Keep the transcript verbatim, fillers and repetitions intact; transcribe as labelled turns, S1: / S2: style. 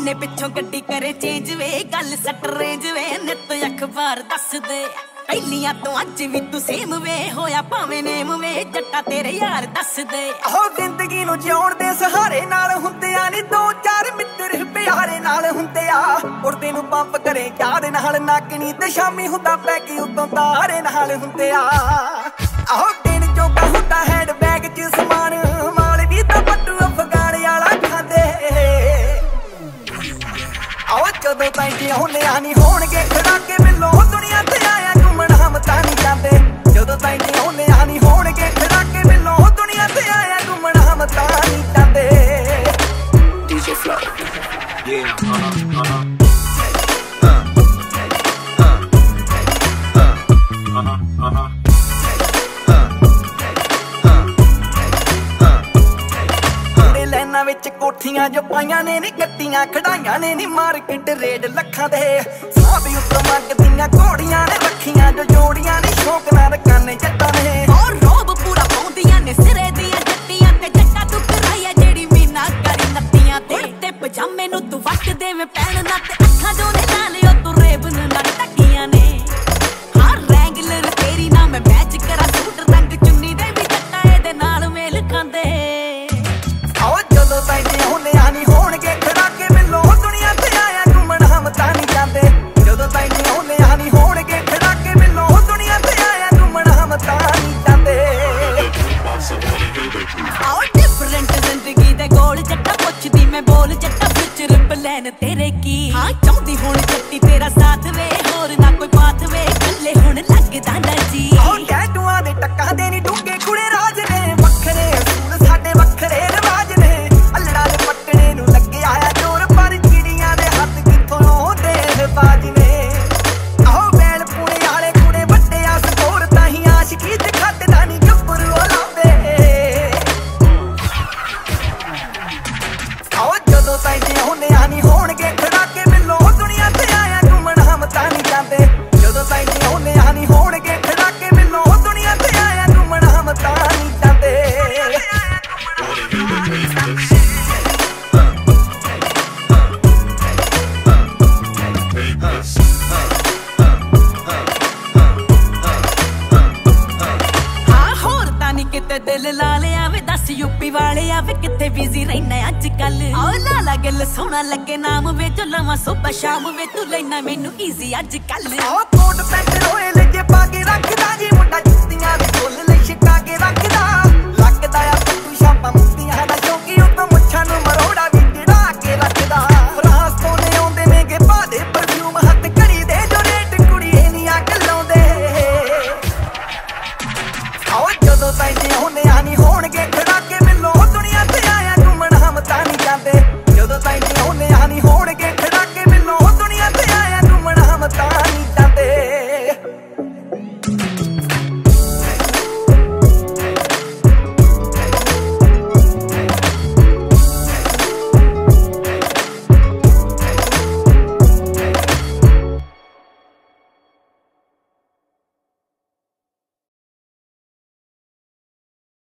S1: महीने पिछों गड्डी करे चेंज वे गल सट रेंज वे नित अखबार दस दे पहलियां तो अज भी तू सेम वे होया भावें नेम वे जट्टा तेरे यार दस दे
S2: हो जिंदगी नू जिउण दे सहारे नाल हुंदे आ नी दो चार मित्र प्यारे नाल हुंदे आ उड़दे नू पंप करे यार नाल नाकनी ते शामी हुंदा पैकी उतों तारे नाल हुंदे आ आहो दिन जो बहुता हैंड बैग च समान माल भी तां पट्टू अफगान वाला खांदे आओ जदों ताईं जिउंदे आ नी होणगे खड़ाके मिलो दुनिया ते आया घूमण हम तां नी जांदे जदों ताईं जिउंदे आ नी होणगे खड़ाके मिलो दुनिया ते आया घूमण हम तां नी जांदे D J Flow yeah uh-huh uh-huh uh uh-huh विच कोठियां जो पाइयां ने नी गड्डियां खड़ाइयां ने नी मार्केट रेट लखां दे साब उत्तों मंगदियां घोड़ियां ने रखियां जो जोड़ियां नी शौक नाल करने जट्टां ने
S1: और रोब पूरा पाउंदियां ने सिरे दियां जट्टियां ते जट्टा तू कराया जेड़ी मीना करी नत्तियां ते ते पजामे नू तू वट देवे पैणना ते अखां जो ने नालियो तू रेबन ना टकियां ने हां रैंगलर तेरी ना मैं मैच करा सूट रंग चुन्नी दे भी जट्टा एदे नाल मेल खांदे
S2: जदों ताईं जिउंदे आ नी होणगे खड़ाके मिलो दुनिया ते आया घूमण हम तां नी जांदे जदों ताईं जिउंदे आ नी होणगे खड़ाके मिलो दुनिया ते आया घूमण हम तां नी जांदे आओ डिफरेंट जिंदगी दे गोल जट्टा पुछदी मैं बोल जट्टा फ्यूचर प्लान तेरे की हां चाहुंदी हुण जट्टी तेरा साथ वे होर ना कोई पाथ वे कल्ले हुण लगदा ना जी आओ टैटूआं दे टक्कां दे नी डूंगे कुड़े राज ने वखरे असूल साडे वखरे दिल ला लिया वे दस यूपी वाले वे किथे बिजी रहना अजकल आओ लाला गल सोना लगे नाम वे जो लवा सुबह शाम वे तू लेना मैनू इजी अजकल आओ कोट पैंट रोए लगे पाके रखदा जी